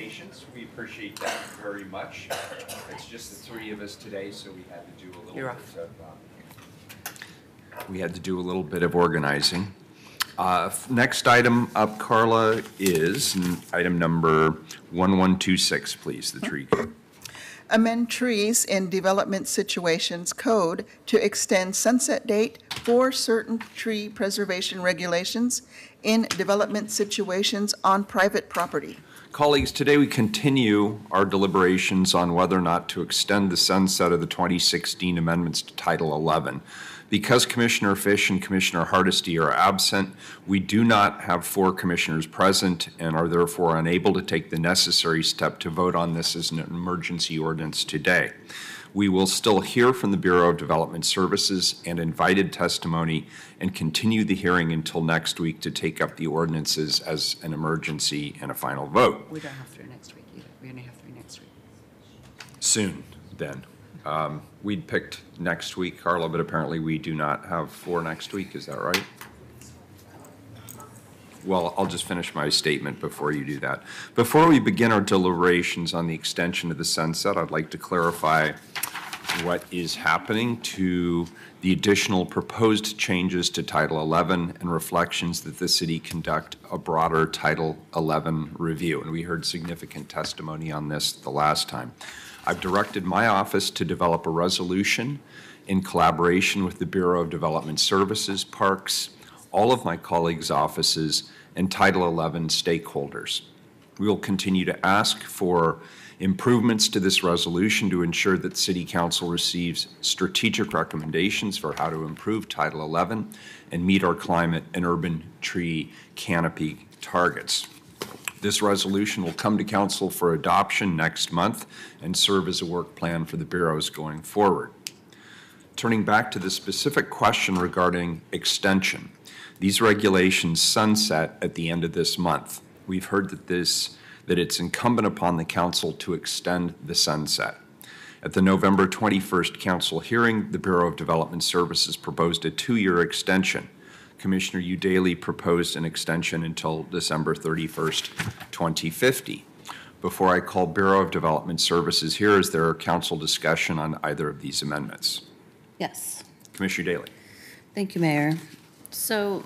patience. We appreciate that very much. It's just the three of us today, so we had to do a little bit of organizing. Next item up, Carla, is item number 1126, please, the tree code. Amend trees in development situations code to extend sunset date for certain tree preservation regulations in development situations on private property. Colleagues, today we continue our deliberations on whether or not to extend the sunset of the 2016 amendments to Title 11. Because Commissioner Fish and Commissioner Hardesty are absent, we do not have 4 commissioners present and are therefore unable to take the necessary step to vote on this as an emergency ordinance today. We will still hear from the Bureau of Development Services and invited testimony and continue the hearing until next week to take up the ordinances as an emergency and a final vote. We don't have 3 next week either. We're going to have 3 next week. Soon, then. We'd picked next week, Carla, but apparently we do not have 4 next week. Is that right? Well, I'll just finish my statement before you do that. Before we begin our deliberations on the extension of the sunset, I'd like to clarify what is happening to the additional proposed changes to Title 11 and reflections that the city conduct a broader Title 11 review. And we heard significant testimony on this the last time. I've directed my office to develop a resolution in collaboration with the Bureau of Development Services, Parks, all of my colleagues' offices, and Title 11 stakeholders. We will continue to ask for improvements to this resolution to ensure that City Council receives strategic recommendations for how to improve Title 11 and meet our climate and urban tree canopy targets. This resolution will come to Council for adoption next month and serve as a work plan for the bureaus going forward. Turning back to the specific question regarding extension, these regulations sunset at the end of this month. We've heard that it's incumbent upon the Council to extend the sunset. At the November 21st Council hearing, the Bureau of Development Services proposed a 2-year extension. Commissioner Udaley proposed an extension until December 31st, 2050. Before I call Bureau of Development Services here, is there a council discussion on either of these amendments? Yes. Commissioner Daly. Thank you, Mayor. So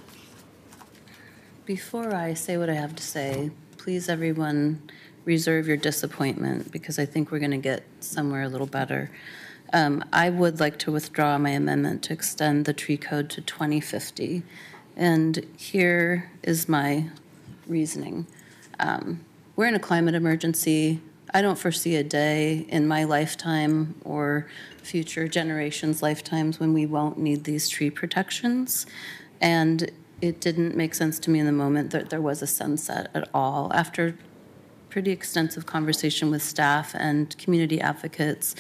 before I say what I have to say, please everyone reserve your disappointment because I think we're going to get somewhere a little better. I would like to withdraw my amendment to extend the tree code to 2050. And here is my reasoning. We're in a climate emergency. I don't foresee a day in my lifetime or future generations' lifetimes when we won't need these tree protections. And it didn't make sense to me in the moment that there was a sunset at all. After pretty extensive conversation with staff and community advocates,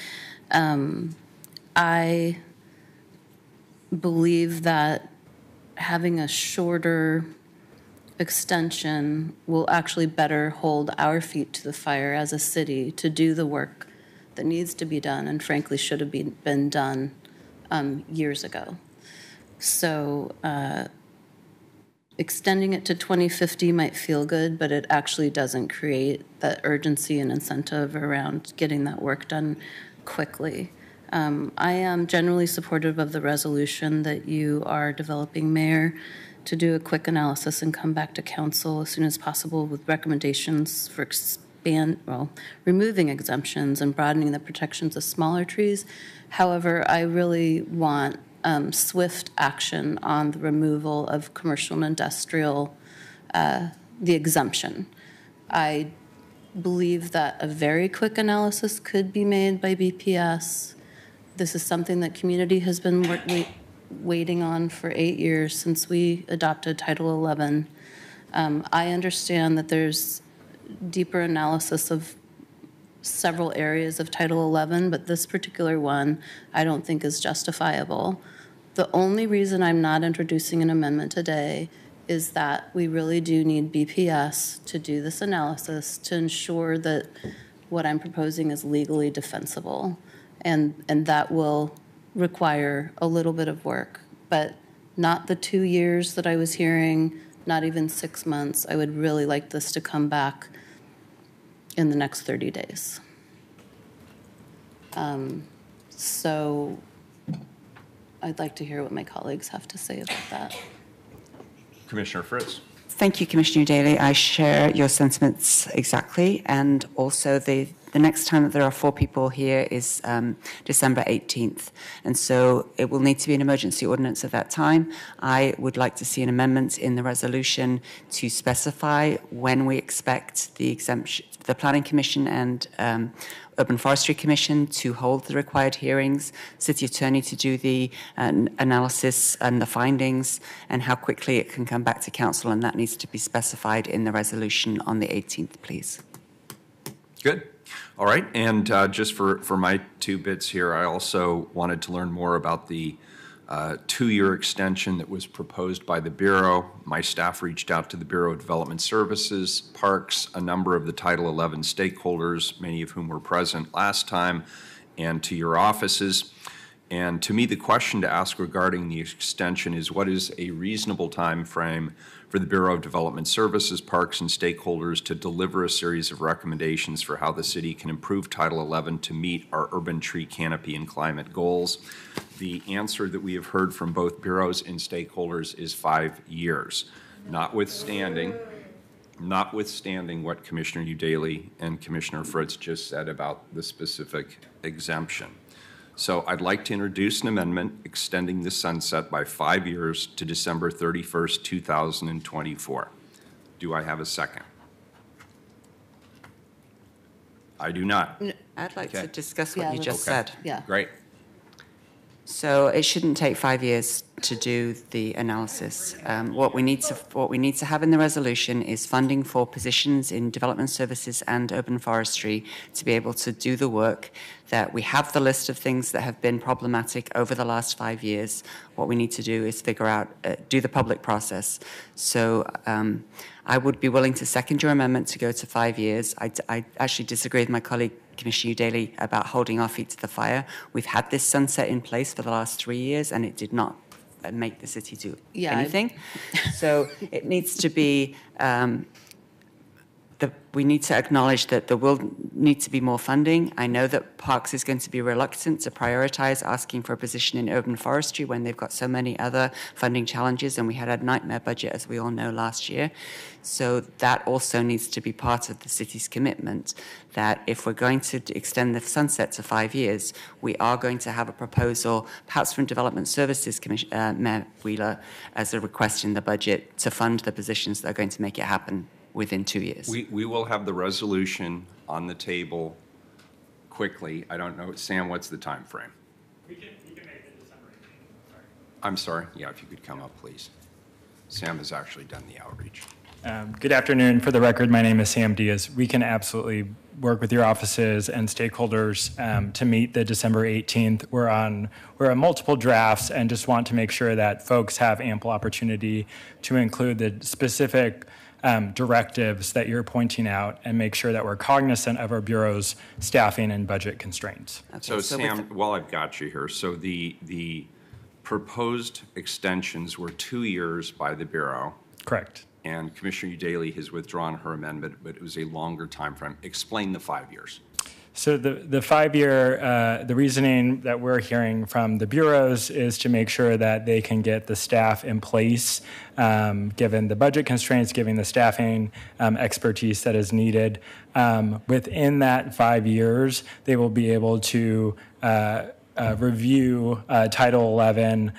I believe that having a shorter extension will actually better hold our feet to the fire as a city to do the work that needs to be done and frankly should have been done years ago. So extending it to 2050 might feel good, but it actually doesn't create that urgency and incentive around getting that work done quickly. I am generally supportive of the resolution that you are developing, Mayor, to do a quick analysis and come back to council as soon as possible with recommendations for removing exemptions and broadening the protections of smaller trees. However, I really want swift action on the removal of commercial and industrial, the exemption. I believe that a very quick analysis could be made by BPS. This is something that community has been waiting on for 8 years since we adopted Title 11. I understand that there's deeper analysis of several areas of Title 11, but this particular one I don't think is justifiable. The only reason I'm not introducing an amendment today is that we really do need BPS to do this analysis to ensure that what I'm proposing is legally defensible. And that will require a little bit of work, but not the 2 years that I was hearing, not even 6 months. I would really like this to come back in the next 30 days. So I'd like to hear what my colleagues have to say about that. Commissioner Fritz. Thank you, Commissioner Daly. I share your sentiments exactly. And also the next time that there are 4 people here is December 18th. And so it will need to be an emergency ordinance at that time. I would like to see an amendment in the resolution to specify when we expect the exemption, the Planning Commission and Urban Forestry Commission to hold the required hearings, City Attorney to do the analysis and the findings, and how quickly it can come back to Council, and that needs to be specified in the resolution on the 18th, please. Good. All right. And just for my 2 bits here, I also wanted to learn more about the 2-year extension that was proposed by the Bureau. My staff reached out to the Bureau of Development Services, Parks, a number of the Title 11 stakeholders, many of whom were present last time, and to your offices. And to me, the question to ask regarding the extension is, what is a reasonable time frame for the Bureau of Development Services, Parks, and stakeholders to deliver a series of recommendations for how the city can improve Title 11 to meet our urban tree canopy and climate goals? The answer that we have heard from both bureaus and stakeholders is 5 years, notwithstanding what Commissioner Udaley and Commissioner Fritz just said about the specific exemption. So I'd like to introduce an amendment extending the sunset by 5 years to December 31st, 2024. Do I have a second? I do not. I'd like Okay. to discuss what you just Okay. said. Yeah. Great. So it shouldn't take 5 years to do the analysis. What we need to have in the resolution is funding for positions in development services and urban forestry to be able to do the work. That we have the list of things that have been problematic over the last 5 years. What we need to do is figure out, do the public process. So I would be willing to second your amendment to go to 5 years. I actually disagree with my colleague Commissioner Udaley about holding our feet to the fire. We've had this sunset in place for the last 3 years, and it did not make the city do anything. So it needs to be, we need to acknowledge that there will need to be more funding. I know that Parks is going to be reluctant to prioritize asking for a position in urban forestry when they've got so many other funding challenges, and we had a nightmare budget, as we all know, last year. So that also needs to be part of the city's commitment, that if we're going to extend the sunset to 5 years, we are going to have a proposal, perhaps from Development Services Mayor Wheeler, as a request in the budget to fund the positions that are going to make it happen within 2 years. We will have the resolution on the table quickly. I don't know, Sam, what's the time frame? We can make it December 18th. Sorry. I'm sorry. Yeah, if you could come up, please. Sam has actually done the outreach. Good afternoon. For the record, my name is Sam Diaz. We can absolutely work with your offices and stakeholders to meet the December 18th. We're on multiple drafts and just want to make sure that folks have ample opportunity to include the specific directives that you're pointing out and make sure that we're cognizant of our Bureau's staffing and budget constraints. Okay, So Sam, while I've got you here, so the proposed extensions were 2 years by the Bureau, Correct. and Commissioner Udaley has withdrawn her amendment, but it was a longer time frame. Explain the 5 years. So the 5-year, the reasoning that we're hearing from the bureaus is to make sure that they can get the staff in place, given the budget constraints, given the staffing expertise that is needed. Within that 5 years, they will be able to review Title 11,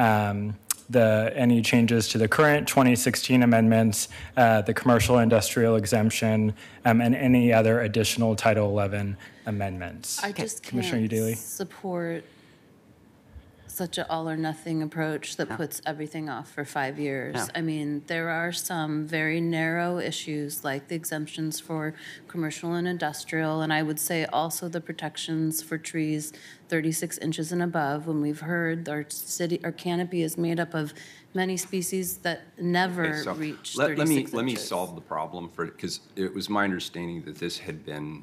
any changes to the current 2016 amendments, the commercial industrial exemption, and any other additional Title 11 amendments. I just Commissioner can't Udaley? support such an all or nothing approach that puts everything off for 5 years. No. I mean, there are some very narrow issues like the exemptions for commercial and industrial, and I would say also the protections for trees 36 inches and above. When we've heard our canopy is made up of many species that never Okay, so reach 36 let inches. me solve the problem for it, because it was my understanding that this had been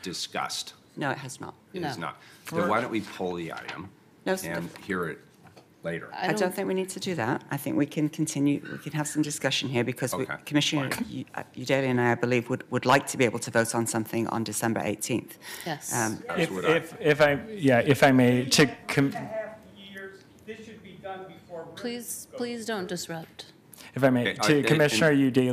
discussed. No, it has not. It No. is not. So why don't we pull the item No, and hear it later. I don't think we need to do that. I think we can continue, we can have some discussion here because Okay, Commissioner Udaley and I believe, would like to be able to vote on something on December 18th. Yes. As would I. If I may, This should be done before. Please don't disrupt. if I may, Okay, to Commissioner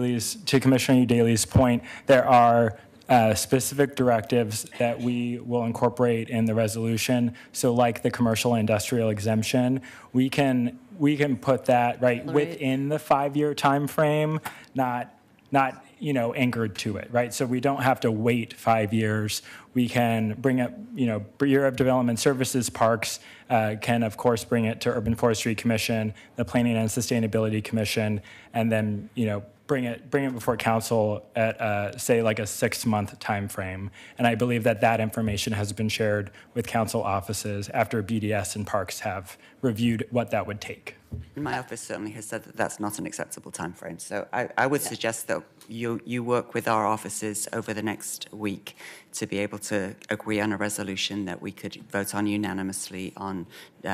Udaley's point, there are specific directives that we will incorporate in the resolution. So like the commercial industrial exemption, we can put that right within the 5-year time frame, not anchored to it, right? So we don't have to wait 5 years. We can bring up, Bureau of Development Services Parks can, of course, bring it to Urban Forestry Commission, the Planning and Sustainability Commission, and then, bring it before council at, say, like a 6-month time frame. And I believe that information has been shared with council offices after BDS and Parks have reviewed what that would take. My office certainly has said that that's not an acceptable timeframe. So I would suggest that you work with our offices over the next week to be able to agree on a resolution that we could vote on unanimously on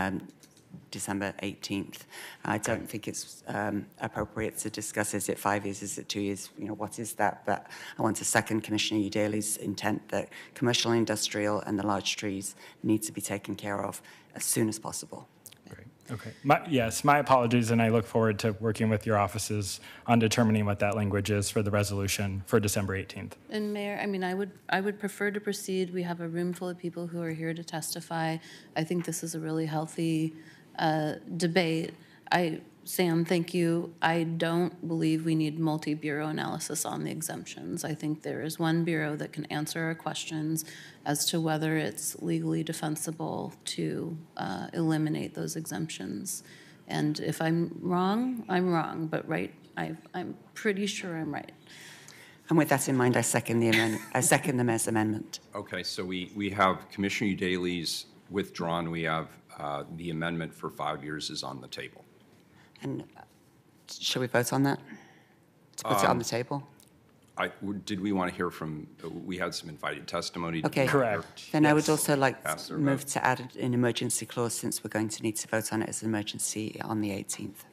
December 18th. I don't think it's appropriate to discuss, is it 5 years, is it 2 years, what is that? But I want to second Commissioner Udaley's intent that commercial, industrial, and the large trees need to be taken care of as soon as possible. Great. Okay. My apologies, and I look forward to working with your offices on determining what that language is for the resolution for December 18th. And Mayor, I would prefer to proceed. We have a room full of people who are here to testify. I think this is a really healthy debate. Sam, thank you. I don't believe we need multi-bureau analysis on the exemptions. I think there is one bureau that can answer our questions as to whether it's legally defensible to eliminate those exemptions. And if I'm wrong, I'm wrong, but I'm pretty sure I'm right. And with that in mind, I second the mayor's amendment. Okay, so we have Commissioner Udaley's withdrawn. We have the amendment for 5 years is on the table. And shall we vote on that? To put it on the table? Did we want to hear from, we had some invited testimony. Okay. Correct. Then I would also like Pass to or move vote? to add an emergency clause since we're going to need to vote on it as an emergency on the 18th.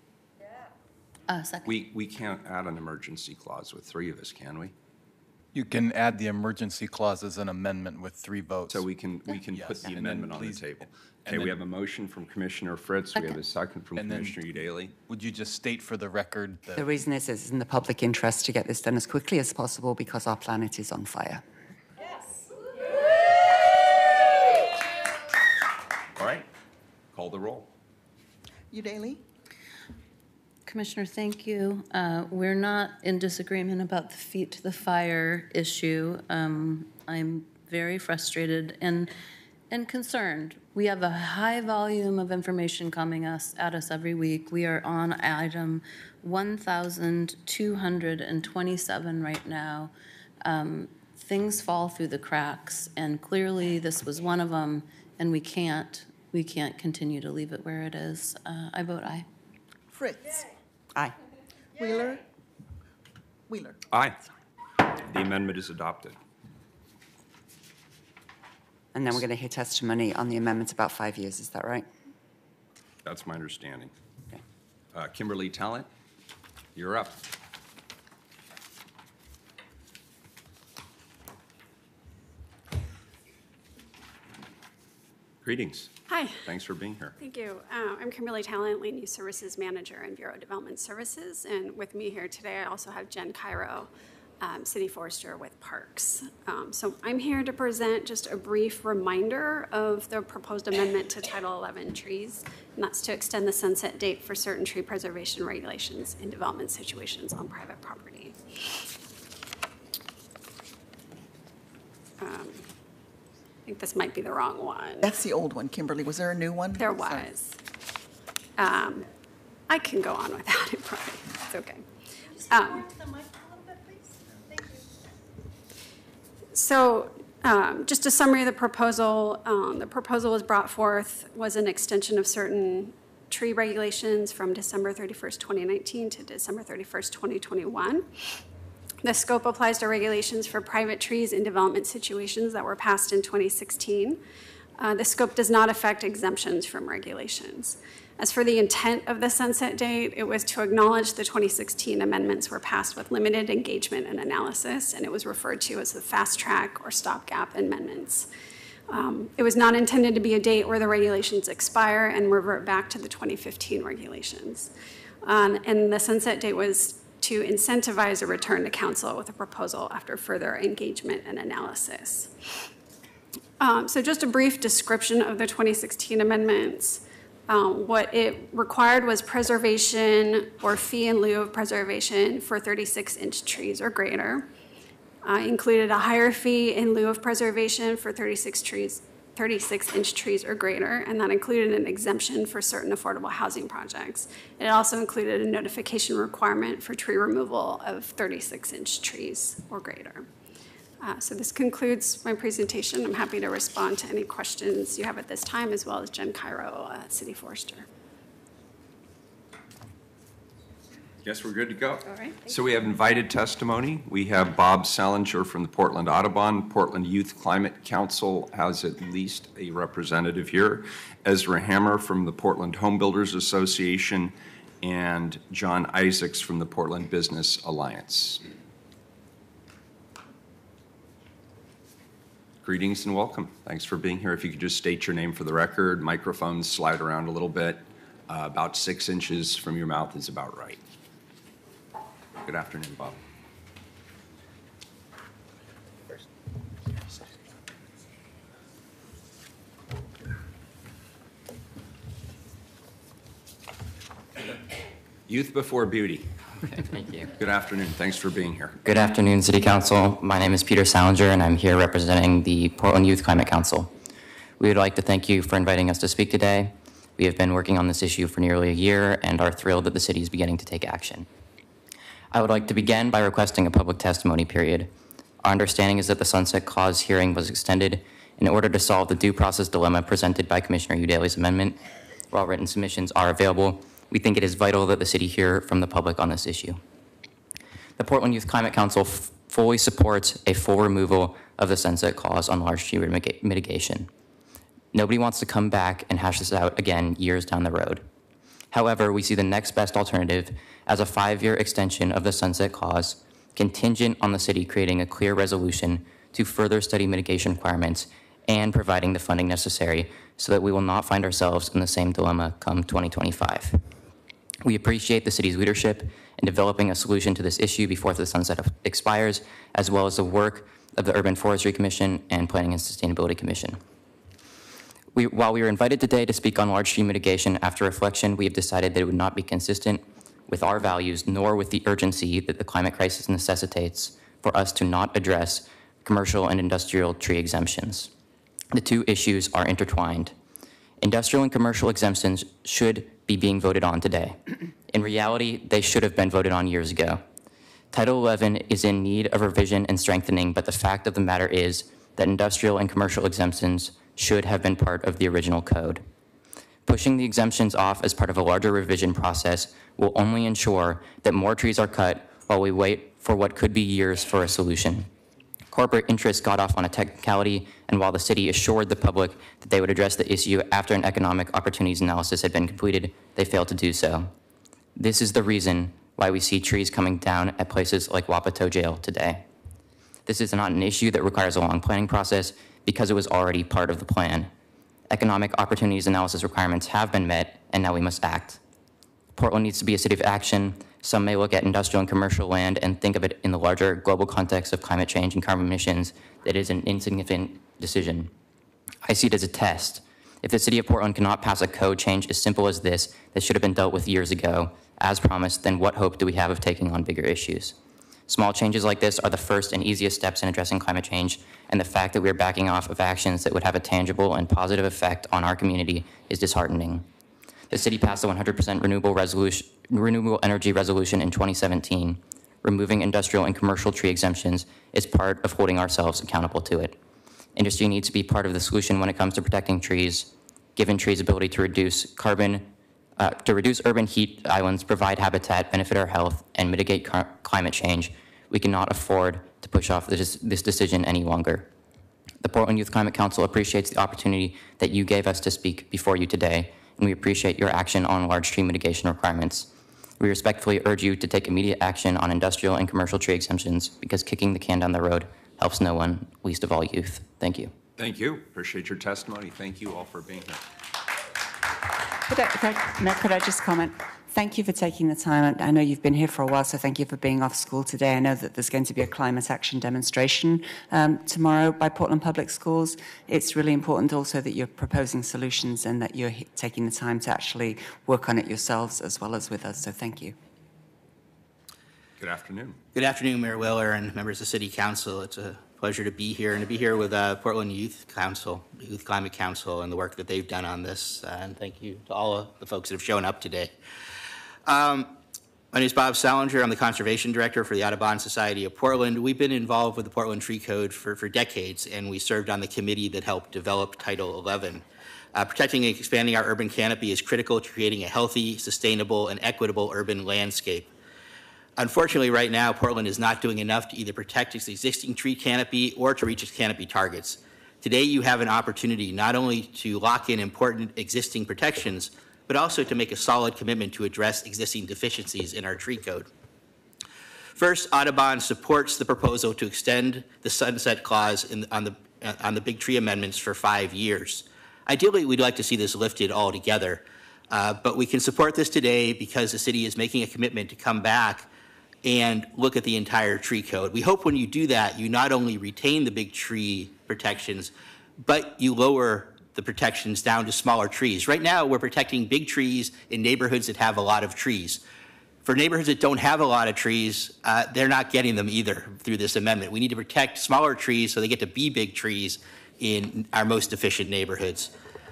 Second. We can't add an emergency clause with 3 of us, can we? You can add the emergency clause as an amendment with 3 votes. So we can put Yes. the And then amendment on the please- table. and Okay, we then- have a motion from Commissioner Fritz. We have a second from And then- Commissioner Udaley. Would you just state for the record The that reason is it's in the public interest to get this done as quickly as possible because our planet is on fire. All right, call the roll. Udaley? Commissioner, thank you. We're not in disagreement about the feet to the fire issue. I'm very frustrated and concerned. We have a high volume of information coming at us every week. We are on item 1,227 right now. Things fall through the cracks, and clearly this was one of them, and we can't continue to leave it where it is. I vote aye. Fritz? Aye. Wheeler? Wheeler? Aye. The amendment is adopted. And then we're going to hear testimony on the amendment about 5 years. Is that right? That's my understanding. Okay. Kimberly Talent, you're up. Greetings. Hi, Thanks for being here. thank you. I'm Kimberly Talent, Land Use Services Manager in Bureau of Development Services. And with me here today, I also have Jen Cairo, City Forester with Parks. So I'm here to present just a brief reminder of the proposed amendment to Title 11 trees, and that's to extend the sunset date for certain tree preservation regulations in development situations on private property. I think this might be the wrong one. That's the old one, Kimberly. Was there a new one? There Sorry. was. I can go on without it, probably. It's okay. So just a summary of the proposal. The proposal was brought forth was an extension of certain tree regulations from December 31st, 2019 to December 31st, 2021. The scope applies to regulations for private trees in development situations that were passed in 2016. The scope does not affect exemptions from regulations. As for the intent of the sunset date, it was to acknowledge the 2016 amendments were passed with limited engagement and analysis, and it was referred to as the fast track or stopgap amendments. It was not intended to be a date where the regulations expire and revert back to the 2015 regulations. And the sunset date was to incentivize a return to council with a proposal after further engagement and analysis. So just a brief description of the 2016 amendments. What it required was preservation or fee in lieu of preservation for 36-inch trees or greater. Included a higher fee in lieu of preservation for 36-inch trees or greater, and that included an exemption for certain affordable housing projects. It also included a notification requirement for tree removal of 36-inch trees or greater. So this concludes my presentation. I'm happy to respond to any questions you have at this time, as well as Jen Cairo, City Forester. Guess we're good to go. All right. So we have invited testimony. We have Bob Salinger from the Portland Audubon. Portland Youth Climate Council has at least a representative here. Ezra Hammer from the Portland Home Builders Association, and John Isaacs from the Portland Business Alliance. Greetings and welcome. Thanks for being here. If you could just state your name for the record. Microphones slide around a little bit. About 6 inches from your mouth is about right. Good afternoon, Bob. Youth before beauty. Okay, thank you. Good afternoon. Thanks for being here. Good afternoon, City Council. My name is Peter Salinger, and I'm here representing the Portland Youth Climate Council. We would like to thank you for inviting us to speak today. We have been working on this issue for nearly a year and are thrilled that the city is beginning to take action. I would like to begin by requesting a public testimony period. Our understanding is that the Sunset Clause hearing was extended in order to solve the due process dilemma presented by Commissioner Udaley's amendment. While written submissions are available, we think it is vital that the city hear from the public on this issue. The Portland Youth Climate Council fully supports a full removal of the Sunset Clause on large tree mitigation. Nobody wants to come back and hash this out again years down the road. However, we see the next best alternative as a 5-year extension of the Sunset Clause, contingent on the city creating a clear resolution to further study mitigation requirements and providing the funding necessary so that we will not find ourselves in the same dilemma come 2025. We appreciate the city's leadership in developing a solution to this issue before the sunset expires, as well as the work of the Urban Forestry Commission and Planning and Sustainability Commission. While we were invited today to speak on large tree mitigation, after reflection, we have decided that it would not be consistent with our values, nor with the urgency that the climate crisis necessitates for us to not address commercial and industrial tree exemptions. The two issues are intertwined. Industrial and commercial exemptions should be being voted on today. In reality, they should have been voted on years ago. Title 11 is in need of revision and strengthening, but the fact of the matter is that industrial and commercial exemptions should have been part of the original code. Pushing the exemptions off as part of a larger revision process will only ensure that more trees are cut while we wait for what could be years for a solution. Corporate interests got off on a technicality, and while the city assured the public that they would address the issue after an economic opportunities analysis had been completed, they failed to do so. This is the reason why we see trees coming down at places like Wapato Jail today. This is not an issue that requires a long planning process because it was already part of the plan. Economic opportunities analysis requirements have been met, and now we must act. Portland needs to be a city of action. Some may look at industrial and commercial land and think of it in the larger global context of climate change and carbon emissions. That is an insignificant decision. I see it as a test. If the city of Portland cannot pass a code change as simple as this that should have been dealt with years ago, as promised, then what hope do we have of taking on bigger issues? Small changes like this are the first and easiest steps in addressing climate change, and the fact that we are backing off of actions that would have a tangible and positive effect on our community is disheartening. The city passed a 100% renewable energy resolution in 2017. Removing industrial and commercial tree exemptions is part of holding ourselves accountable to it. Industry needs to be part of the solution when it comes to protecting trees, given trees' ability to reduce urban heat islands, provide habitat, benefit our health, and mitigate climate change. We cannot afford to push off this decision any longer. The Portland Youth Climate Council appreciates the opportunity that you gave us to speak before you today, and we appreciate your action on large tree mitigation requirements. We respectfully urge you to take immediate action on industrial and commercial tree exemptions because kicking the can down the road helps no one, least of all youth. Thank you. Thank you. Appreciate your testimony. Thank you all for being here. Could I just comment? Thank you for taking the time. I know you've been here for a while, so thank you for being off school today. I know that there's going to be a climate action demonstration tomorrow by Portland Public Schools. It's really important also that you're proposing solutions and that you're taking the time to actually work on it yourselves as well as with us, so thank you. Good afternoon. Good afternoon, Mayor Willer and members of City Council. It's a pleasure to be here and to be here with Portland Youth Climate Council, and the work that they've done on this. And thank you to all of the folks that have shown up today. My name is Bob Salinger. I'm the Conservation Director for the Audubon Society of Portland. We've been involved with the Portland Tree Code for decades, and we served on the committee that helped develop Title 11. Protecting and expanding our urban canopy is critical to creating a healthy, sustainable, and equitable urban landscape. Unfortunately, right now, Portland is not doing enough to either protect its existing tree canopy or to reach its canopy targets. Today, you have an opportunity not only to lock in important existing protections, but also to make a solid commitment to address existing deficiencies in our tree code. First, Audubon supports the proposal to extend the sunset clause on the big tree amendments for 5 years. Ideally, we'd like to see this lifted altogether, but we can support this today because the city is making a commitment to come back and look at the entire tree code. We hope when you do that, you not only retain the big tree protections, but you lower the protections down to smaller trees. Right now, we're protecting big trees in neighborhoods that have a lot of trees. For neighborhoods that don't have a lot of trees, they're not getting them either through this amendment. We need to protect smaller trees so they get to be big trees in our most efficient neighborhoods.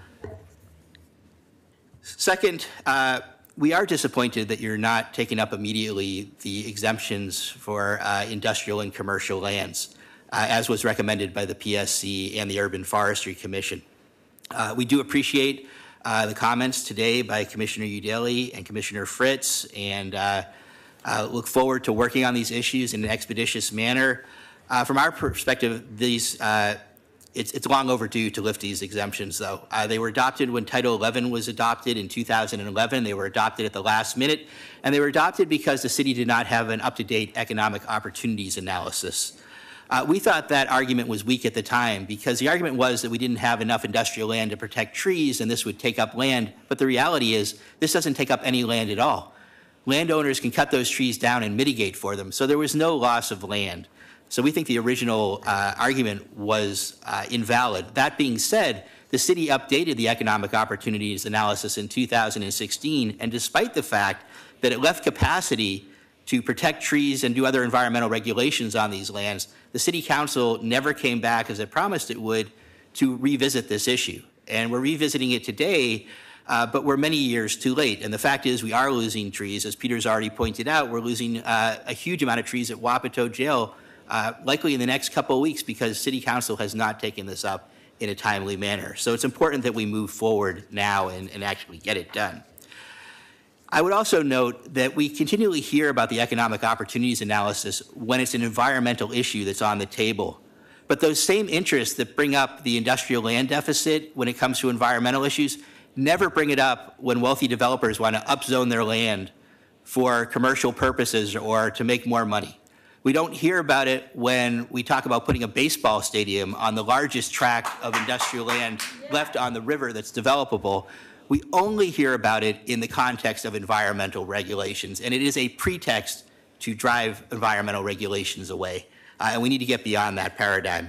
Second, we are disappointed that you're not taking up immediately the exemptions for industrial and commercial lands, as was recommended by the PSC and the Urban Forestry Commission. We do appreciate the comments today by Commissioner Udaley and Commissioner Fritz, and look forward to working on these issues in an expeditious manner. From our perspective, it's long overdue to lift these exemptions, though. They were adopted when Title 11 was adopted in 2011. They were adopted at the last minute, and they were adopted because the city did not have an up-to-date economic opportunities analysis. We thought that argument was weak at the time because the argument was that we didn't have enough industrial land to protect trees and this would take up land, but the reality is this doesn't take up any land at all. Landowners can cut those trees down and mitigate for them, so there was no loss of land. So we think the original argument was invalid. That being said, the city updated the economic opportunities analysis in 2016, and despite the fact that it left capacity to protect trees and do other environmental regulations on these lands, the City Council never came back, as it promised it would, to revisit this issue. And we're revisiting it today, but we're many years too late. And the fact is we are losing trees. As Peter's already pointed out, we're losing a huge amount of trees at Wapato Jail, likely in the next couple of weeks, because City Council has not taken this up in a timely manner. So it's important that we move forward now and actually get it done. I would also note that we continually hear about the economic opportunities analysis when it's an environmental issue that's on the table. But those same interests that bring up the industrial land deficit when it comes to environmental issues never bring it up when wealthy developers want to upzone their land for commercial purposes or to make more money. We don't hear about it when we talk about putting a baseball stadium on the largest tract of industrial land left on the river that's developable. We only hear about it in the context of environmental regulations, and it is a pretext to drive environmental regulations away, and we need to get beyond that paradigm.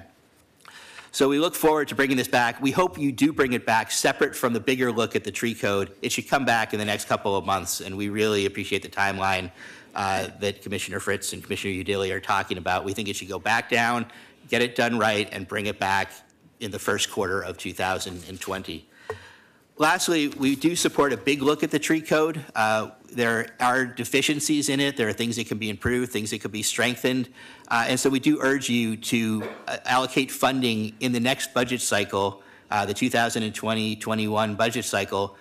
So we look forward to bringing this back. We hope you do bring it back separate from the bigger look at the tree code. It should come back in the next couple of months, and we really appreciate the timeline that Commissioner Fritz and Commissioner Udaley are talking about. We think it should go back down, get it done right, and bring it back in the first quarter of 2020. Lastly, we do support a big look at the tree code. There are deficiencies in it. There are things that can be improved, things that could be strengthened. And so we do urge you to allocate funding in the next budget cycle, the 2020-21 budget cycle,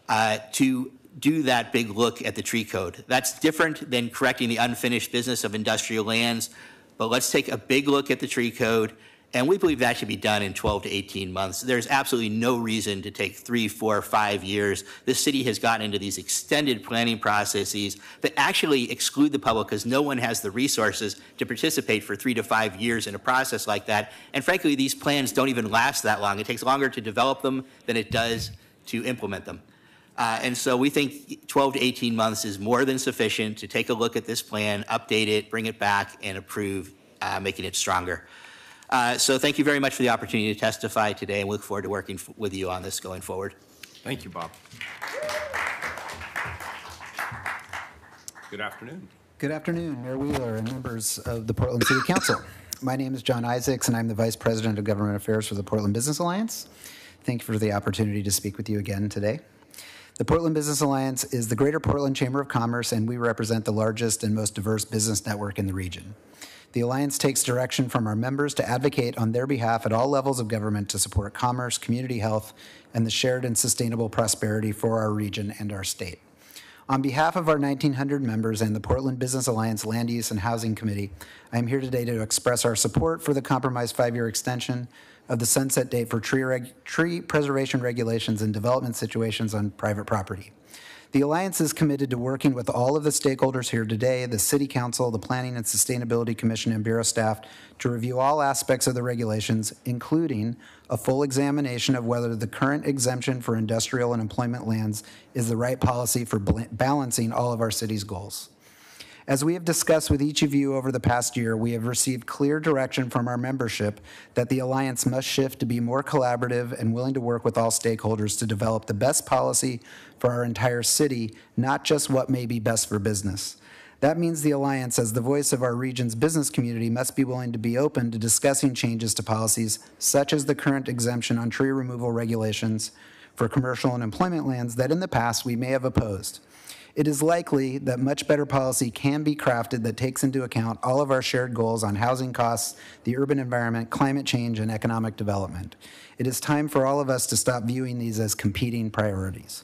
to do that big look at the tree code. That's different than correcting the unfinished business of industrial lands, but let's take a big look at the tree code And we believe that should be done in 12 to 18 months. There's absolutely no reason to take 3, 4, 5 years. This city has gotten into these extended planning processes that actually exclude the public because no one has the resources to participate for 3 to 5 years in a process like that. And frankly, these plans don't even last that long. It takes longer to develop them than it does to implement them. And so we think 12 to 18 months is more than sufficient to take a look at this plan, update it, bring it back, and approve, making it stronger. So thank you very much for the opportunity to testify today, and we look forward to working with you on this going forward. Thank you, Bob. Good afternoon. Good afternoon, Mayor Wheeler and members of the Portland City Council. My name is John Isaacs, and I'm the Vice President of Government Affairs for the Portland Business Alliance. Thank you for the opportunity to speak with you again today. The Portland Business Alliance is the Greater Portland Chamber of Commerce, and we represent the largest and most diverse business network in the region. The Alliance takes direction from our members to advocate on their behalf at all levels of government to support commerce, community health, and the shared and sustainable prosperity for our region and our state. On behalf of our 1,900 members and the Portland Business Alliance Land Use and Housing Committee, I am here today to express our support for the compromised 5-year extension of the sunset date for tree preservation regulations in development situations on private property. The Alliance is committed to working with all of the stakeholders here today, the City Council, the Planning and Sustainability Commission, and Bureau staff to review all aspects of the regulations, including a full examination of whether the current exemption for industrial and employment lands is the right policy for balancing all of our city's goals. As we have discussed with each of you over the past year, we have received clear direction from our membership that the Alliance must shift to be more collaborative and willing to work with all stakeholders to develop the best policy for our entire city, not just what may be best for business. That means the Alliance, as the voice of our region's business community, must be willing to be open to discussing changes to policies such as the current exemption on tree removal regulations for commercial and employment lands that in the past we may have opposed. It is likely that much better policy can be crafted that takes into account all of our shared goals on housing costs, the urban environment, climate change, and economic development. It is time for all of us to stop viewing these as competing priorities.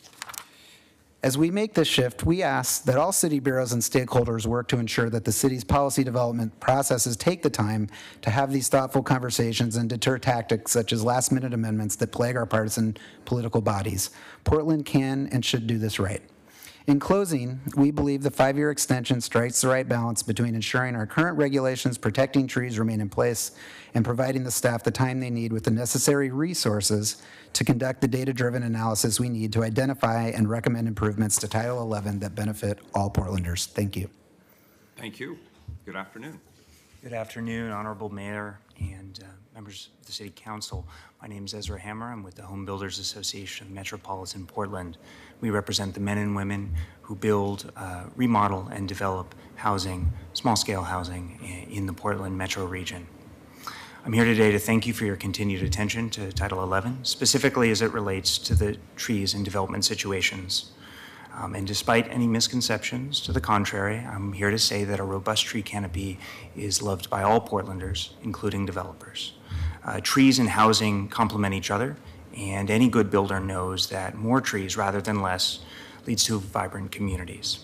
As we make this shift, we ask that all city bureaus and stakeholders work to ensure that the city's policy development processes take the time to have these thoughtful conversations and deter tactics such as last-minute amendments that plague our partisan political bodies. Portland can and should do this right. In closing, we believe the 5-year extension strikes the right balance between ensuring our current regulations protecting trees remain in place and providing the staff the time they need with the necessary resources to conduct the data-driven analysis we need to identify and recommend improvements to Title 11 that benefit all Portlanders. Thank you. Thank you. Good afternoon. Good afternoon, Honorable Mayor and members of the City Council. My name is Ezra Hammer. I'm with the Home Builders Association of Metropolitan Portland. We represent the men and women who build, remodel, and develop housing, small-scale housing in the Portland metro region. I'm here today to thank you for your continued attention to Title 11, specifically as it relates to the trees in development situations. And despite any misconceptions to the contrary, I'm here to say that a robust tree canopy is loved by all Portlanders, including developers. Trees and housing complement each other, and any good builder knows that more trees rather than less leads to vibrant communities.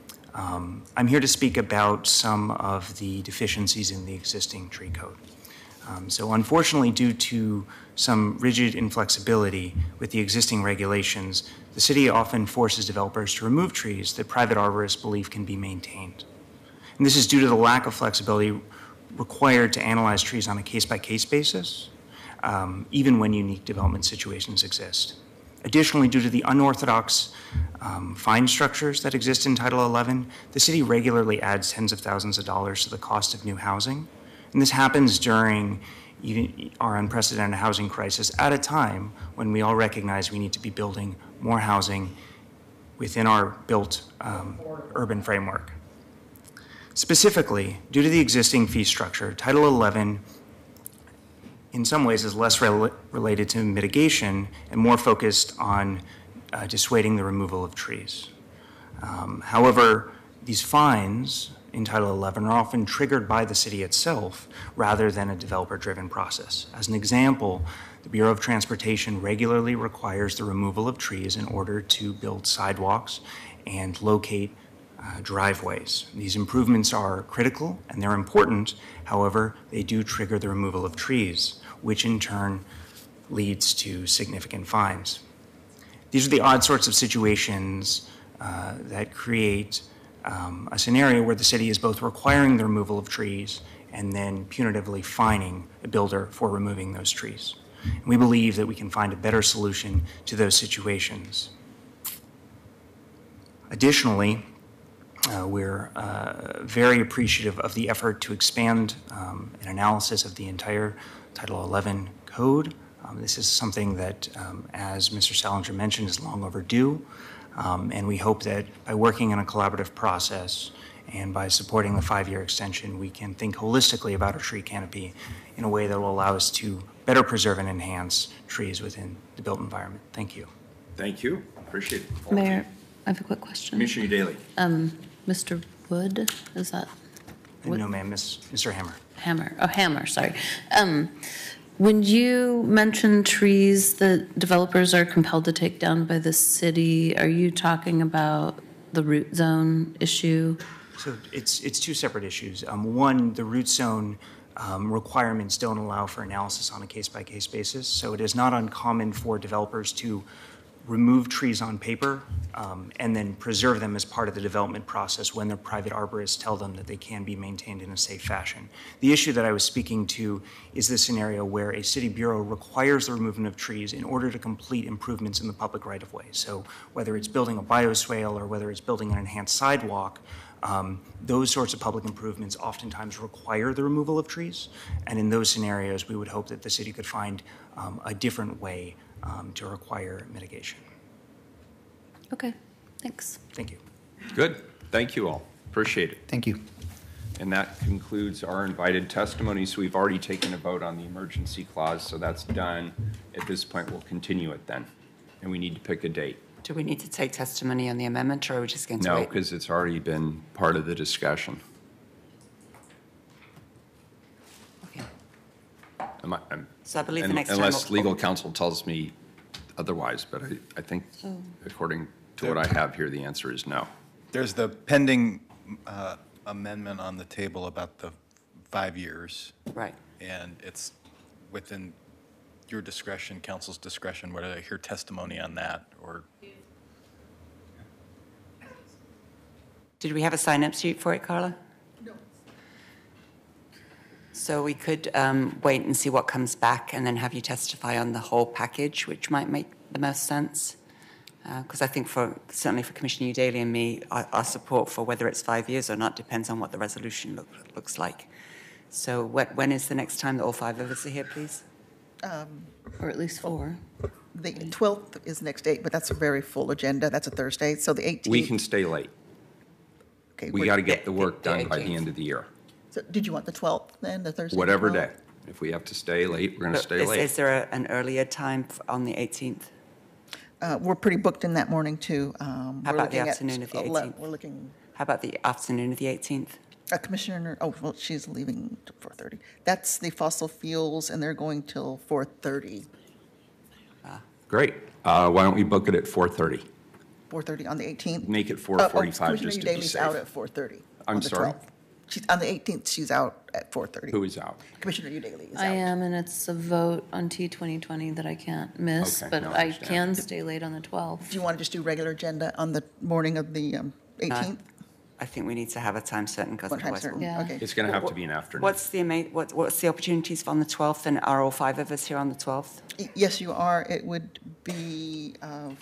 I'm here to speak about some of the deficiencies in the existing tree code. So unfortunately, due to some rigid inflexibility with the existing regulations, the city often forces developers to remove trees that private arborists believe can be maintained. And this is due to the lack of flexibility required to analyze trees on a case-by-case basis, even when unique development situations exist. Additionally, due to the unorthodox fine structures that exist in Title 11, the city regularly adds tens of thousands of dollars to the cost of new housing. And this happens during our unprecedented housing crisis at a time when we all recognize we need to be building more housing within our built urban framework. Specifically, due to the existing fee structure, Title 11 in some ways is less related to mitigation and more focused on dissuading the removal of trees. However, these fines in Title 11 are often triggered by the city itself rather than a developer-driven process. As an example, the Bureau of Transportation regularly requires the removal of trees in order to build sidewalks and locate driveways. These improvements are critical and they're important. However, they do trigger the removal of trees, which in turn leads to significant fines. These are the odd sorts of situations that create a scenario where the city is both requiring the removal of trees and then punitively fining a builder for removing those trees. And we believe that we can find a better solution to those situations. Additionally, we're very appreciative of the effort to expand an analysis of the entire Title 11 code. This is something that, as Mr. Salinger mentioned, is long overdue. And we hope that by working in a collaborative process and by supporting the 5-year extension, we can think holistically about our tree canopy in a way that will allow us to better preserve and enhance trees within the built environment. Thank you. Thank you. Appreciate it. Mayor, I have a quick question. Commissioner Daly. Mr. Wood, is that? No, ma'am, Mr. Hammer. Hammer, oh, Hammer, sorry. When you mention trees that developers are compelled to take down by the city, are you talking about the root zone issue? So it's two separate issues. One, the root zone requirements don't allow for analysis on a case-by-case basis. So it is not uncommon for developers to remove trees on paper and then preserve them as part of the development process when their private arborists tell them that they can be maintained in a safe fashion. The issue that I was speaking to is the scenario where a city bureau requires the removal of trees in order to complete improvements in the public right-of-way. So whether it's building a bioswale or whether it's building an enhanced sidewalk, those sorts of public improvements oftentimes require the removal of trees. And in those scenarios, we would hope that the city could find a different way to require mitigation. Okay, thanks. Thank you. Good. Thank you all. Appreciate it. Thank you. And that concludes our invited testimony. So we've already taken a vote on the emergency clause, so that's done. At this point, we'll continue it then. And we need to pick a date. Do we need to take testimony on the amendment, or are we just going to No, wait? because it's already been part of the discussion. Okay. So I believe the next time unless we'll- legal counsel tells me otherwise, but I think according to what I have here, the answer is no. There's the pending amendment on the table about the 5 years. Right. And it's within your discretion, council's discretion, whether I hear testimony on that or. Did we have a sign-up sheet for it, Carla? No. So we could wait and see what comes back and then have you testify on the whole package, which might make the most sense. Because I think certainly for Commissioner Daly and me, our support for whether it's 5 years or not depends on what the resolution looks like. So when is the next time that all 5 of us are here, please? Or at least 4. The 12th is next date, but that's a very full agenda. That's a Thursday, so the 18th. We can stay late. Okay, We got to get the work done by the end of the year. So did you want the 12th then, the Thursday? Whatever 12th? day. If we have to stay late, we're going to stay late. Is there an earlier time on the 18th? We're pretty booked in that morning, too. How about the afternoon of the 18th? We're looking, How about the afternoon of the 18th? Commissioner, oh, well, she's leaving at 4:30. That's the fossil fuels, and they're going till 4:30. Great. Why don't we book it at 4:30? 4:30 on the 18th? Make it 4:45 just to be Daly's out safe. at 4:30. I'm on the sorry? 12th. She's, on the 18th, she's out at 4:30. Who is out? Commissioner Daly is out. I am, and it's a vote on T2020 that I can't miss, Okay, but no, I I understand. can stay late on the 12th. Do you want to just do regular agenda on the morning of the 18th? I think we need to have a time certain because What time otherwise certain? Yeah. Okay. It's going to have to be an afternoon. What's the opportunities on the 12th, and are all 5 of us here on the 12th? Yes, you are. It would be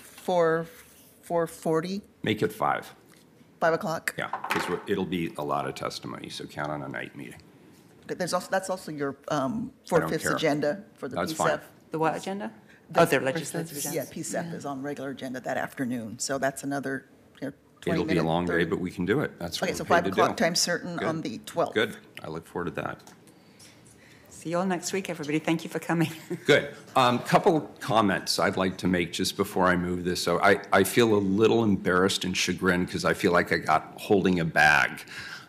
4:40, Make it 5. 5 o'clock. Yeah, because it'll be a lot of testimony, so count on a night meeting. There's also, that's also your don't 4/5 care. agenda for the That's PSEF. fine. The what agenda? Oh, the legislative agenda. Yeah, PSEF is on regular agenda that afternoon, so that's another 20 It'll be a minute, long day, 30. but we can do it. That's what Okay, we're so paid 5 to o'clock do. time certain on Good. the 12th. Good. I look forward to that. See you all next week, everybody. Thank you for coming. Good. Couple comments I'd like to make just before I move this. So I feel a little embarrassed and chagrined because I feel like I got holding a bag.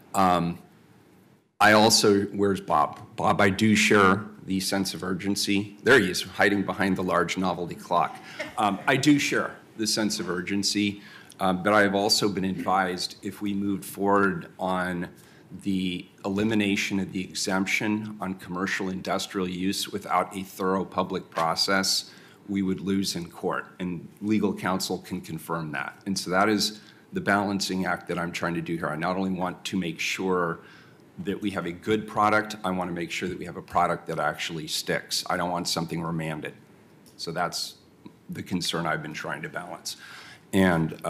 I also, where's Bob? Bob, I do share the sense of urgency. There he is, hiding behind the large novelty clock. I do share the sense of urgency. But I have also been advised if we moved forward on the elimination of the exemption on commercial industrial use without a thorough public process, we would lose in court. And legal counsel can confirm that. And so that is the balancing act that I'm trying to do here. I not only want to make sure that we have a good product, I want to make sure that we have a product that actually sticks. I don't want something remanded. So that's the concern I've been trying to balance. And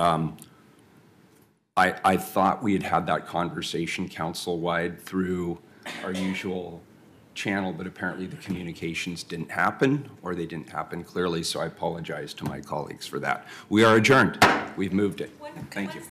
I thought we had had that conversation council-wide through our usual channel, but apparently the communications didn't happen, or they didn't happen clearly, so I apologize to my colleagues for that. We are adjourned. We've moved it. Thank you.